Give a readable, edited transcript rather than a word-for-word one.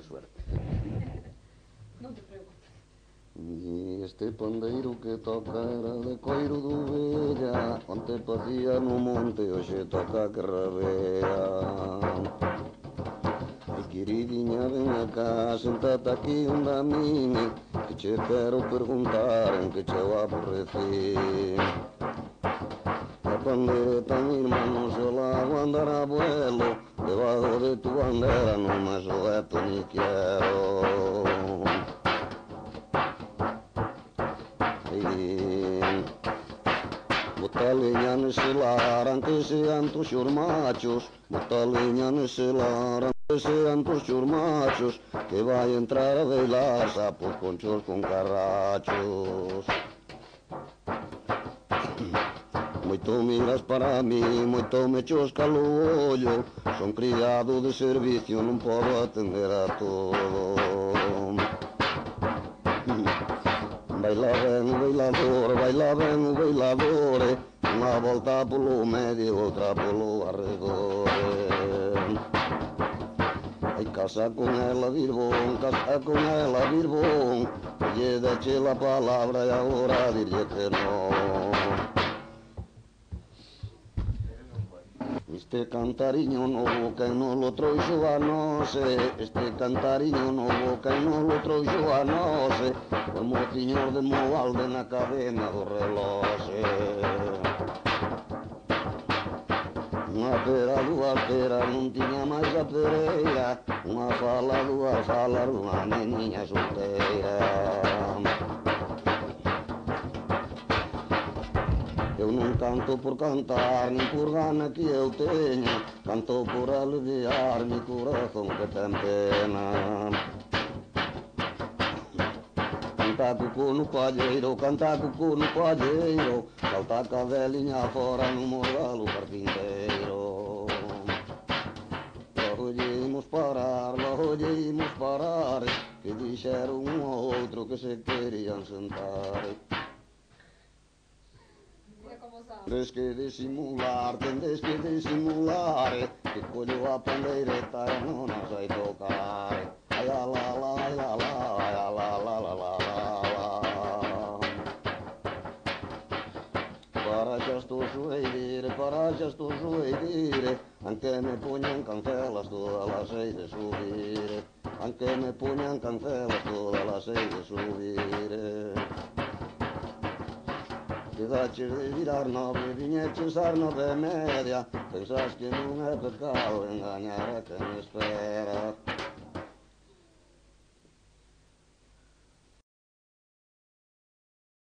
suerte. Non te preocupes. E este pandeiro que toca era de coiro de ovelha, onte pacía no monte, hoxe toca que rabea. Ai, queridinha, ven acá, sentate aquí onde a min, que che quero perguntar en que che o aborreci. A pandereta, mi irmão, se la hago andar a vuelo, debajo de tu bandera no me suelto ni quiero. Bota leña nese lar antes sean tus machos, bota leña nese lar antes sean tus machos, que vai entrar a velar sapos, conchos con carrachos. Moito miras para mí, moito me chosca o ollo, son criado de servicio, non podo atender a todo. Baila ben o bailador, baila ben o bailador, unha volta polo medio, outra polo arredor. Ai, casa con ela, vir bon, casa con ela, vir bon, lle deche la palabra e agora dirlle que non. Este cantariño novo que non lo trouxo a nose, este cantariño novo que non lo trouxo a nose, o mociñor de Moalde na cadena do reloxe. Unha pera, dúas peras, non tiña máis a pereira, unha fala, dúas falas, unha neniña solteira. Eu non canto por cantar, nin por gana que eu teño, canto por aliviar mi corazón que ten pena. Canta cucú no palleiro, canta cucú no palleiro, salta a cadeliña fora no morgal o carpinteiro. Logo imos parar, que dixeron un ao outro que se querían sentar. Tendes que disimular, que collo a pandeireta e non a sei tocar. Ai la la la, ai la la, ai la la la la la la. Para xa estou sueidire, anque me poñan cancelas todas las hei de subir, anque me poñan cancelas todas las hei de subir. Quedaches de virar nove, viñeches ás 9:30, pensas que non é pecado engañar a quen espera.